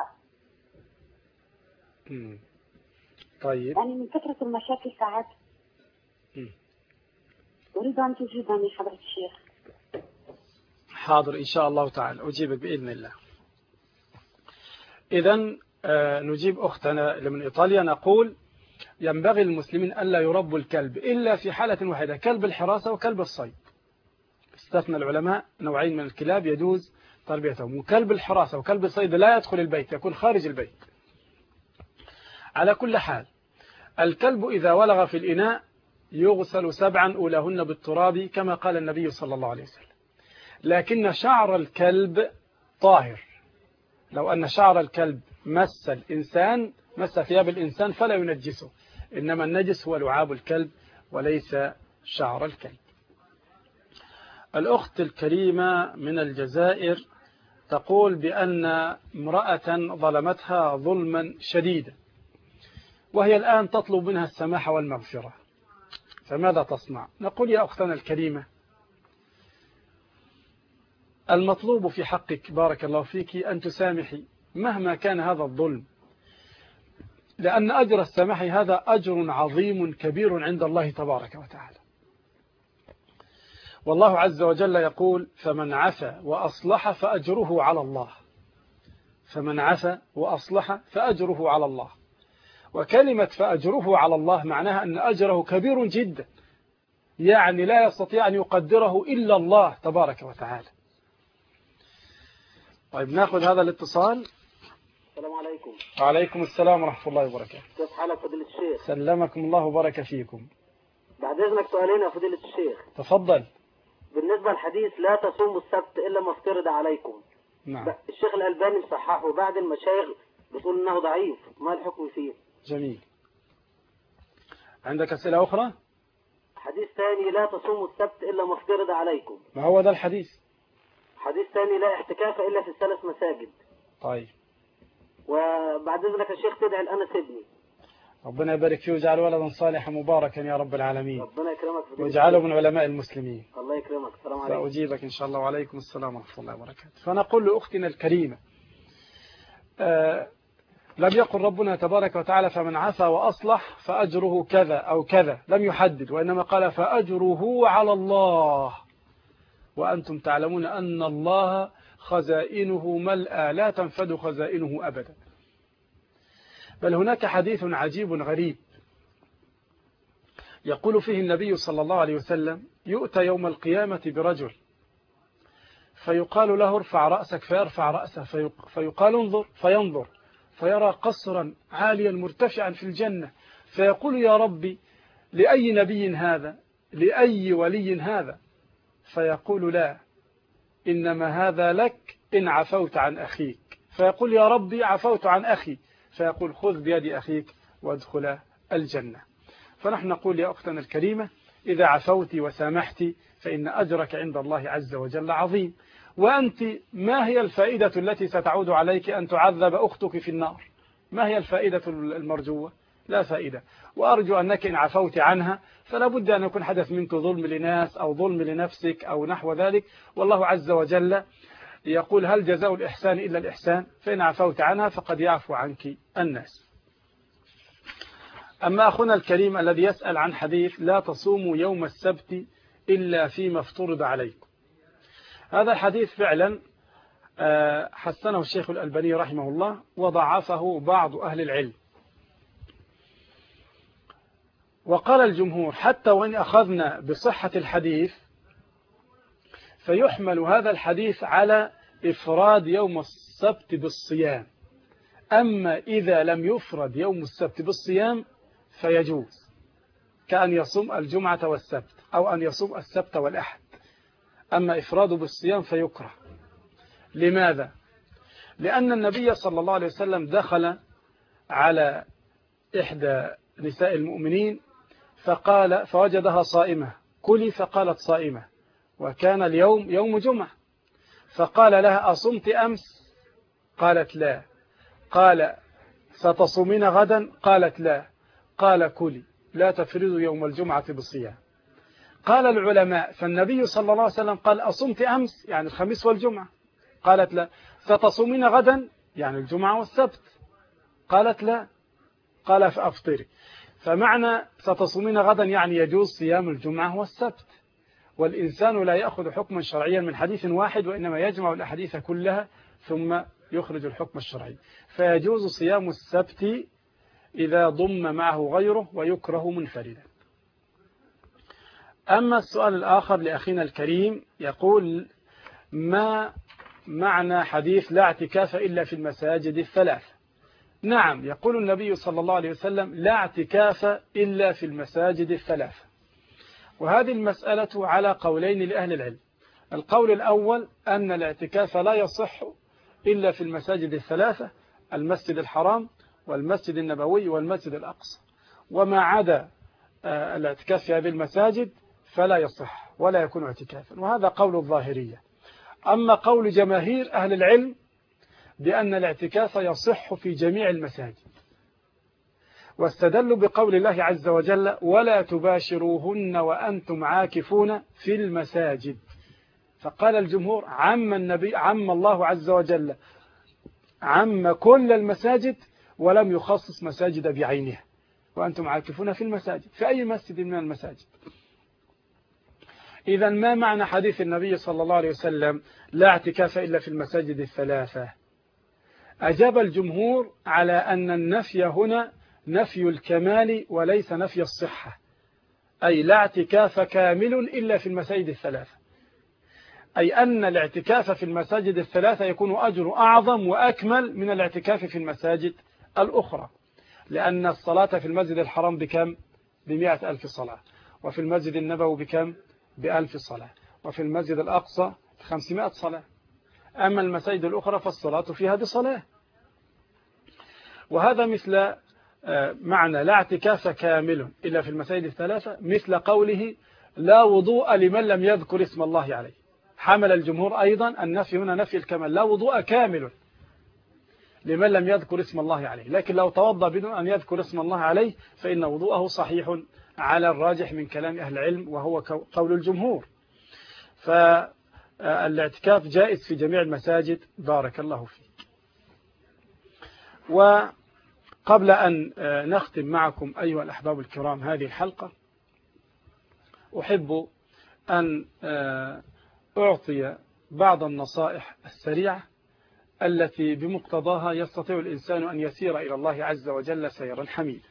طيب. يعني من كثرة المشاكل ساعات. أريد أن تجيبني حضرة الشيخ. حاضر إن شاء الله تعالى أجيبك بإذن الله. إذن نجيب أختنا من إيطاليا، نقول ينبغي المسلمين ألا يربوا الكلب إلا في حالة واحدة، كلب الحراسة وكلب الصيد. استثنى العلماء نوعين من الكلاب يجوز تربيتهم، وكلب الحراسة وكلب الصيد لا يدخل البيت، يكون خارج البيت. على كل حال الكلب إذا ولغ في الإناء يغسل 7 أولاهن بالتراب كما قال النبي صلى الله عليه وسلم، لكن شعر الكلب طاهر. لو أن شعر الكلب مس الإنسان، مس ثياب الإنسان فلا ينجسه، إنما النجس هو لعاب الكلب وليس شعر الكلب. الأخت الكريمة من الجزائر تقول بأن امرأة ظلمتها ظلما شديدا، وهي الآن تطلب منها السماح والمغفرة، فماذا تصنع؟ نقول يا أختنا الكريمة المطلوب في حقك بارك الله فيك أن تسامحي مهما كان هذا الظلم، لأن أجر السماح هذا أجر عظيم كبير عند الله تبارك وتعالى. والله عز وجل يقول فمن عفا وأصلح فأجره على الله، فمن عفا وأصلح فأجره على الله. وكلمة فأجره على الله معناها أن أجره كبير جدا، يعني لا يستطيع أن يقدره إلا الله تبارك وتعالى. طيب ناخذ هذا الاتصال. السلام عليكم. وعليكم السلام ورحمة الله وبركاته. كيف حالك فضيلة الشيخ؟ سلمكم الله وبارك فيكم. بعد إذنك سؤالين يا فضيلة الشيخ. تفضل. بالنسبة للحديث لا تصوموا السبت إلا ما افترض عليكم. نعم. الشيخ الألباني صححه وبعد المشايخ بتقول إنه ضعيف، ما الحكم فيه؟ جميل. عندك أسئلة أخرى؟ حديث ثاني لا تصوموا السبت إلا ما افترض عليكم. ما هو ده الحديث؟ حديث ثاني لا اعتكاف إلا في ال3 مساجد. طيب. وبعد إذنك يا شيخ تدعي لأنس ابني. ربنا يبارك فيه ويجعل ولدا صالحا مباركا يا رب العالمين. ربنا يكرمك ويجعله من علماء المسلمين. الله يكرمك. السلام عليكم. سأجيبك إن شاء الله. وعليكم السلام ورحمة الله وبركاته. فنقول لأختنا الكريمة لم يقل ربنا تبارك وتعالى فمن عفا وأصلح فأجره كذا أو كذا، لم يحدد، وإنما قال فأجره على الله، وأنتم تعلمون أن الله خزائنه ملأى لا تنفد خزائنه أبدا. بل هناك حديث عجيب غريب يقول فيه النبي صلى الله عليه وسلم يؤتى يوم القيامة برجل فيقال له ارفع رأسك فيرفع رأسه، فيقال انظر فينظر فيرى قصرا عاليا مرتفعا في الجنة، فيقول يا ربي لأي نبي هذا، لأي ولي هذا؟ فيقول لا، إنما هذا لك إن عفوت عن أخيك. فيقول يا ربي عفوت عن أخي، فيقول خذ بيد أخيك وادخل الجنة. فنحن نقول يا أختنا الكريمة إذا عفوت وسامحت فإن أجرك عند الله عز وجل عظيم، وأنت ما هي الفائدة التي ستعود عليك أن تعذب أختك في النار؟ ما هي الفائدة المرجوة؟ لا فائدة. وأرجو أنك إن عفوت عنها فلا بد أن يكون حدث منك ظلم لناس أو ظلم لنفسك أو نحو ذلك، والله عز وجل يقول هل جزاء الإحسان إلا الإحسان، فإن عفوت عنها فقد يعفو عنك الناس. أما أخونا الكريم الذي يسأل عن حديث لا تصوموا يوم السبت إلا فيما افترض عليكم. هذا الحديث فعلا حسنه الشيخ الألباني رحمه الله وضعفه بعض أهل العلم. وقال الجمهور حتى وإن أخذنا بصحة الحديث فيحمل هذا الحديث على إفراد يوم السبت بالصيام، أما إذا لم يفرد يوم السبت بالصيام فيجوز، كأن يصوم الجمعة والسبت أو أن يصوم السبت والأحد. أما إفراده بالصيام فيكره. لماذا؟ لأن النبي صلى الله عليه وسلم دخل على إحدى نساء المؤمنين فقال فوجدها صائمة، كلي، فقالت صائمة، وكان اليوم يوم جمعة، فقال لها أصمت أمس؟ قالت لا. قال ستصومين غدا؟ قالت لا. قال كلي، لا تفرضوا يوم الجمعة بالصيام. قال العلماء فالنبي صلى الله عليه وسلم قال أصمت أمس يعني الخميس والجمعة؟ قالت لا. ستصومين غدا يعني الجمعة والسبت؟ قالت لا. قال فأفطري. فمعنى ستصومين غدا يعني يجوز صيام الجمعة والسبت، والإنسان لا يأخذ حكما شرعيا من حديث واحد، وإنما يجمع الأحاديث كلها ثم يخرج الحكم الشرعي. فيجوز صيام السبت إذا ضم معه غيره ويكره منفردا. أما السؤال الآخر لأخينا الكريم يقول ما معنى حديث لا اعتكاف إلا في المساجد الثلاث؟ نعم، يقول النبي صلى الله عليه وسلم لا اعتكاف إلا في المساجد الثلاث، وهذه المسألة على قولين لأهل العلم. القول الأول أن الاعتكاف لا يصح إلا في المساجد الثلاثة، المسجد الحرام والمسجد النبوي والمسجد الأقصى، وما عدا الاعتكاف في هذه المساجد فلا يصح ولا يكون اعتكافا، وهذا قول الظاهرية. أما قول جماهير أهل العلم بأن الاعتكاف يصح في جميع المساجد، واستدلوا بقول الله عز وجل ولا تباشروهن وأنتم عاكفون في المساجد، فقال الجمهور عم الله عز وجل عم كل المساجد ولم يخصص مساجد بعينها، وأنتم عاكفون في المساجد في أي مسجد من المساجد. إذا ما معنى حديث النبي صلى الله عليه وسلم لا اعتكاف إلا في المساجد الثلاثة؟ أجاب الجمهور على أن النفي هنا نفي الكمال وليس نفي الصحة، أي لا اعتكاف كامل إلا في المساجد الثلاثة، أي أن الاعتكاف في المساجد الثلاثة يكون أجر أعظم وأكمل من الاعتكاف في المساجد الأخرى، لأن الصلاة في المسجد الحرام بكم؟ ب100,000 صلاة، وفي المسجد النبوي بكم؟ ب1000 صلاة، وفي المسجد الأقصى 500 صلاة. أما المساجد الأخرى فالصلاة فيها بصلاة. وهذا مثل معنى لا اعتكاف كامل إلا في المساجد الثلاثة، مثل قوله لا وضوء لمن لم يذكر اسم الله عليه. حمل الجمهور أيضا النفي هنا نفي الكمال، لا وضوء كامل لمن لم يذكر اسم الله عليه، لكن لو توضأ بدون أن يذكر اسم الله عليه فإن وضوءه صحيح على الراجح من كلام أهل العلم، وهو قول الجمهور. فالاعتكاف جائز في جميع المساجد. بارك الله فيك. وقبل أن نختم معكم أيها الأحباب الكرام هذه الحلقة، أحب أن أعطي بعض النصائح السريعة التي بمقتضاها يستطيع الإنسان أن يسير إلى الله عز وجل سيرا حميدا.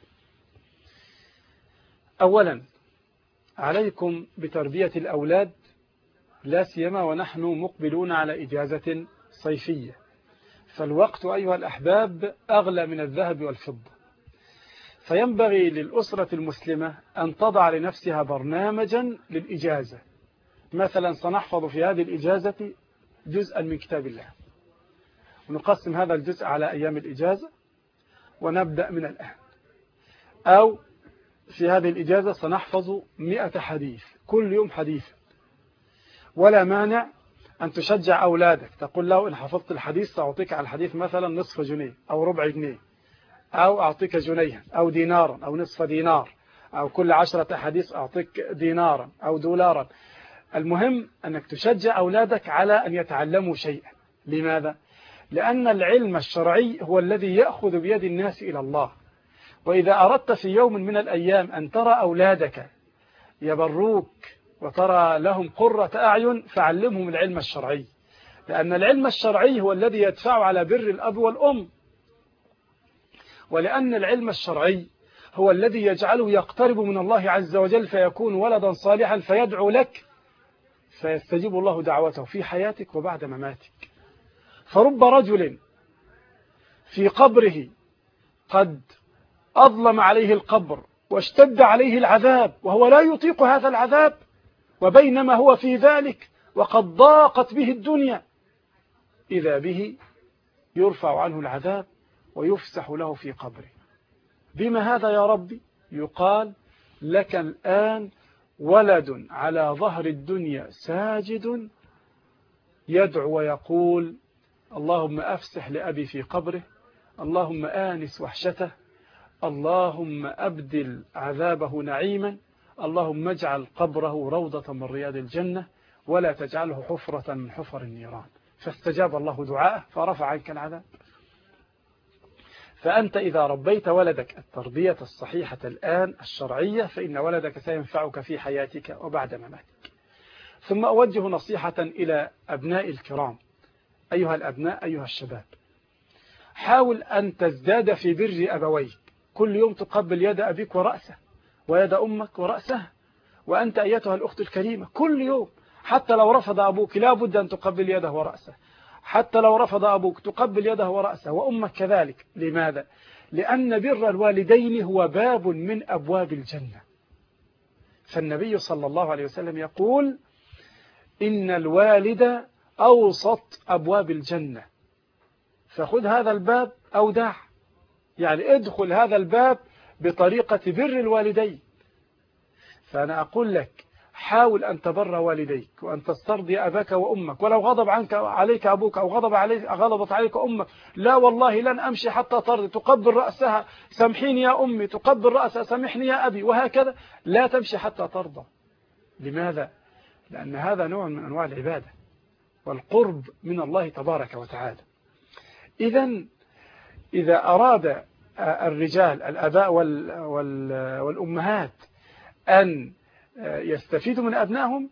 أولا، عليكم بتربية الأولاد، لا سيما ونحن مقبلون على إجازة صيفية، فالوقت أيها الأحباب أغلى من الذهب والفضة، فينبغي للأسرة المسلمة أن تضع لنفسها برنامجا للإجازة. مثلا سنحفظ في هذه الإجازة جزءا من كتاب الله، ونقسم هذا الجزء على أيام الإجازة ونبدأ من الآن. أو في هذه الإجازة سنحفظ 100 حديث، كل يوم حديث. ولا مانع أن تشجع أولادك، تقول له إن حفظت الحديث سأعطيك على الحديث مثلا نصف جنيه أو ربع جنيه، أو أعطيك جنيها أو دينارا أو نصف دينار، أو كل 10 أحاديث أعطيك دينارا أو دولارا. المهم أنك تشجع أولادك على أن يتعلموا شيئا. لماذا؟ لأن العلم الشرعي هو الذي يأخذ بيد الناس إلى الله. وإذا أردت في يوم من الأيام أن ترى أولادك يبروك وترى لهم قرة أعين فعلمهم العلم الشرعي، لأن العلم الشرعي هو الذي يدفع على بر الأب والأم، ولأن العلم الشرعي هو الذي يجعله يقترب من الله عز وجل فيكون ولدا صالحا فيدعو لك فيستجيب الله دعوته في حياتك وبعد مماتك. فرب رجل في قبره قد أظلم عليه القبر واشتد عليه العذاب وهو لا يطيق هذا العذاب، وبينما هو في ذلك وقد ضاقت به الدنيا إذا به يرفع عنه العذاب ويفسح له في قبره. بما هذا يا ربي؟ يقال لك الآن ولد على ظهر الدنيا ساجد يدعو ويقول اللهم أفسح لأبي في قبره، اللهم آنس وحشته، اللهم أبدل عذابه نعيما، اللهم اجعل قبره روضة من رياض الجنة ولا تجعله حفرة من حفر النيران. فاستجاب الله دعاءه فرفع عنك العذاب. فأنت إذا ربيت ولدك التربية الصحيحة الآن الشرعية فإن ولدك سينفعك في حياتك وبعد مماتك. ثم أوجه نصيحة إلى أبناء الكرام. أيها الأبناء، أيها الشباب، حاول أن تزداد في بر أبويك، كل يوم تقبل يد أبيك ورأسه ويد أمك ورأسها. وأنت أيتها الأخت الكريمة كل يوم حتى لو رفض أبوك لا بد أن تقبل يده ورأسه، حتى لو رفض أبوك تقبل يده ورأسه وأمك كذلك. لماذا؟ لأن بر الوالدين هو باب من أبواب الجنة. فالنبي صلى الله عليه وسلم يقول إن الوالد أوسط أبواب الجنة، فخذ هذا الباب أو دع، يعني ادخل هذا الباب بطريقة بر الوالدين. فأنا أقول لك حاول أن تبر والديك وأن تسترضي أباك وأمك، ولو غضب عليك أبوك أو غضبت عليك أمك، لا والله لن أمشي حتى ترضي، تقبل رأسها سامحيني يا أمي، تقبل رأسها سامحني يا أبي، وهكذا لا تمشي حتى ترضى. لماذا؟ لأن هذا نوع من أنواع العبادة والقرب من الله تبارك وتعالى. إذا أراد الرجال الآباء والأمهات أن يستفيدوا من أبنائهم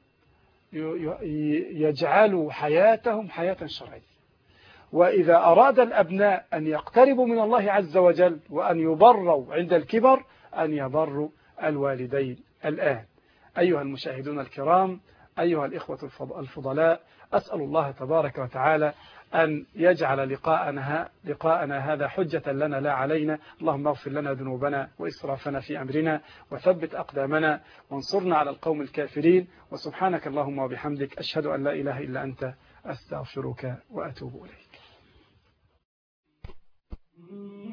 يجعلوا حياتهم حياة شرعية. وإذا أراد الأبناء أن يقتربوا من الله عز وجل وأن يبروا عند الكبر أن يبروا الوالدين الآن. أيها المشاهدون الكرام، أيها الإخوة الفضلاء، أسأل الله تبارك وتعالى أن يجعل لقاءنا هذا حجة لنا لا علينا. اللهم اغفر لنا ذنوبنا وإسرافنا في أمرنا وثبت أقدامنا وانصرنا على القوم الكافرين. وسبحانك اللهم وبحمدك أشهد أن لا إله إلا أنت أستغفرك وأتوب إليك.